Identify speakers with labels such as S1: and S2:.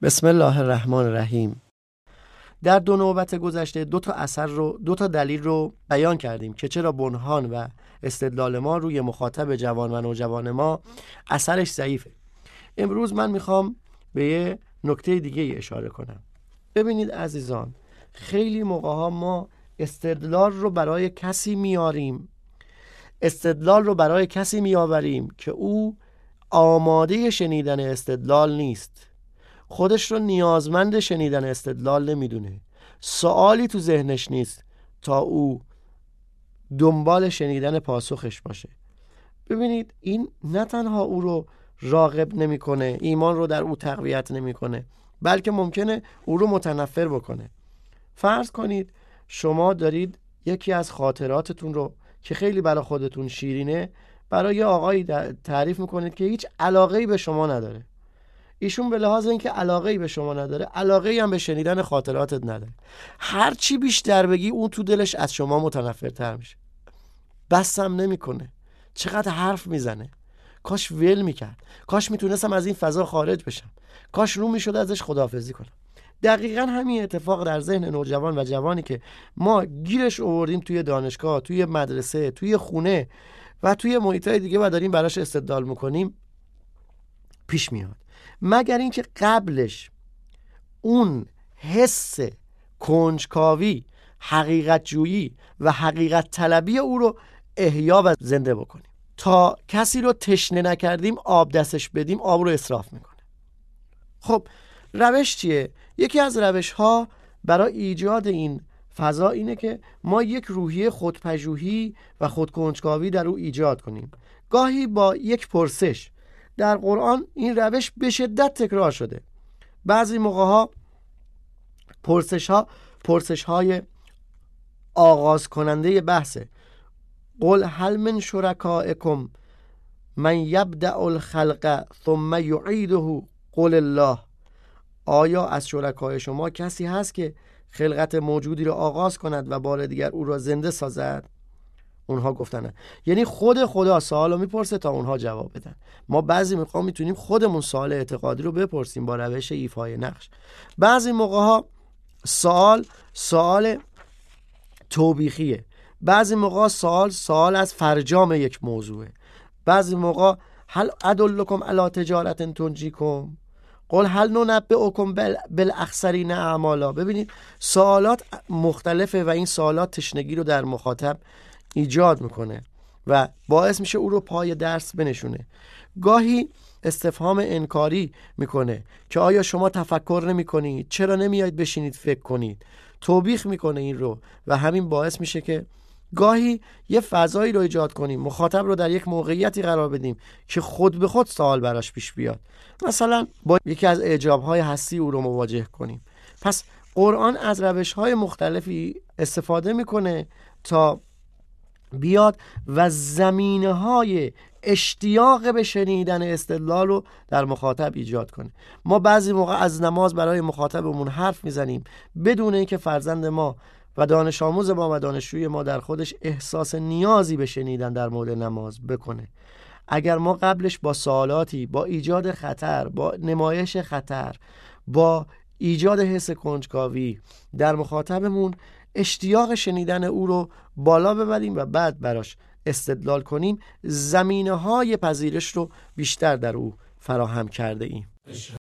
S1: بسم الله الرحمن الرحیم. در دو نوبت گذشته دو تا دلیل رو بیان کردیم که چرا برهان و استدلال ما روی مخاطب جوان و نوجوان ما اثرش ضعیفه. امروز من میخوام به یه نکته دیگه اشاره کنم. ببینید عزیزان، خیلی موقع‌ها ما استدلال رو برای کسی میآوریم که او آماده شنیدن استدلال نیست، خودش رو نیازمند شنیدن استدلال نمیدونه، سوالی تو ذهنش نیست تا او دنبال شنیدن پاسخش باشه. ببینید این نه تنها او رو راغب نمیکنه، ایمان رو در او تقویت نمیکنه، بلکه ممکنه او رو متنفر بکنه. فرض کنید شما دارید یکی از خاطراتتون رو که خیلی برای خودتون شیرینه برای یه آقایی تعریف میکنید که هیچ علاقه‌ای به شما نداره. ایشون به لحاظ اینکه علاقه‌ای به شما نداره، علاقه‌ای هم به شنیدن خاطراتت نداره. هر چی بیشتر بگی اون تو دلش از شما متنفرتر میشه، بسم نمیکنه، چقدر حرف میزنه، کاش ول میکرد، کاش میتونستم از این فضا خارج بشم، کاش رو میشد ازش خداحافظی کنم. دقیقاً همین اتفاق در ذهن نوجوان و جوانی که ما گیرش آوردیم توی دانشگاه، توی مدرسه، توی خونه و توی محیطای دیگه و داریم براش استدلال میکنیم پیش میاد، مگر اینکه قبلش اون حس کنجکاوی، حقیقت جویی و حقیقت طلبی او رو احیا و زنده بکنیم. تا کسی رو تشنه نکردیم آب دستش بدیم، آب رو اسراف میکنه. خب روش چیه؟ یکی از روش ها برای ایجاد این فضا اینه که ما یک روحیه خودپژوهی و خودکنجکاوی در او ایجاد کنیم. گاهی با یک پرسش. در قرآن این روش به شدت تکرار شده. بعضی موقع ها پرسش های آغاز کننده بحثه. قل هل من شرکائکم من یبدأ الخلق ثم یعیده قل الله. آیا از شرکای شما کسی هست که خلقت موجودی را آغاز کند و بار دیگر او را زنده سازد؟ اونها گفتن نه. یعنی خود خدا سوالو میپرسه تا اونها جواب بدن. ما بعضی موقع میتونیم خودمون سوال اعتقادی رو بپرسیم با روش ایفای نقش. بعضی موقع سوال توبیخیه. بعضی موقع سوال از فرجام یک موضوعه. بعضی موقع هل ادلکم علی تجارت تنجیکم قل هل ننبئکم بالاخسرین اعمالا. ببینید سوالات مختلفه و این سوالات تشنگی رو در مخاطب ایجاد میکنه و باعث میشه او رو پای درس بنشونه. گاهی استفهام انکاری میکنه که آیا شما تفکر نمیکنید؟ چرا نمیایید بشینید فکر کنید؟ توبیخ میکنه این رو و همین باعث میشه که گاهی یه فضایی رو ایجاد کنیم، مخاطب رو در یک موقعیتی قرار بدیم که خود به خود سوال براش پیش بیاد. مثلا با یکی از اعجاب‌های هستی او رو مواجه کنیم. پس قرآن از روش‌های مختلفی استفاده میکنه تا بیاد و زمینه‌های اشتیاق به شنیدن استدلال رو در مخاطب ایجاد کنه. ما بعضی موقع از نماز برای مخاطبمون حرف میزنیم بدون اینکه فرزند ما و دانش آموز ما و دانشجوی ما در خودش احساس نیازی به شنیدن در مورد نماز بکنه. اگر ما قبلش با سوالاتی، با ایجاد خطر، با نمایش خطر، با ایجاد حس کنجکاوی در مخاطبمون اشتیاق شنیدن او رو بالا ببریم و بعد براش استدلال کنیم، زمینه‌های پذیرش رو بیشتر در او فراهم کرده ایم.